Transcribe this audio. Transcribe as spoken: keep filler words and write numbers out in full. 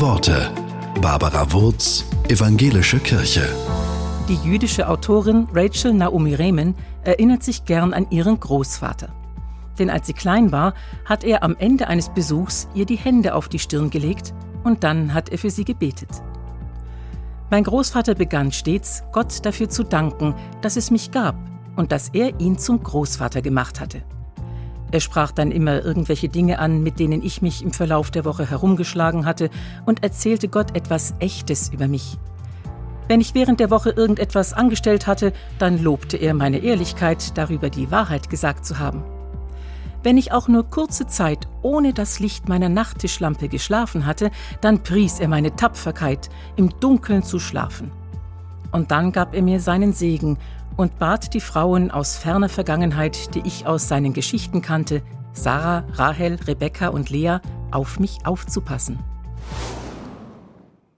Worte. Barbara Wurz, Evangelische Kirche. Die jüdische Autorin Rachel Naomi Remen erinnert sich gern an ihren Großvater. Denn als sie klein war, hat er am Ende eines Besuchs ihr die Hände auf die Stirn gelegt und dann hat er für sie gebetet. Mein Großvater begann stets, Gott dafür zu danken, dass es mich gab und dass er ihn zum Großvater gemacht hatte. Er sprach dann immer irgendwelche Dinge an, mit denen ich mich im Verlauf der Woche herumgeschlagen hatte, und erzählte Gott etwas Echtes über mich. Wenn ich während der Woche irgendetwas angestellt hatte, dann lobte er meine Ehrlichkeit, darüber die Wahrheit gesagt zu haben. Wenn ich auch nur kurze Zeit ohne das Licht meiner Nachttischlampe geschlafen hatte, dann pries er meine Tapferkeit, im Dunkeln zu schlafen. Und dann gab er mir seinen Segen und bat die Frauen aus ferner Vergangenheit, die ich aus seinen Geschichten kannte, Sarah, Rahel, Rebekka und Lea, auf mich aufzupassen.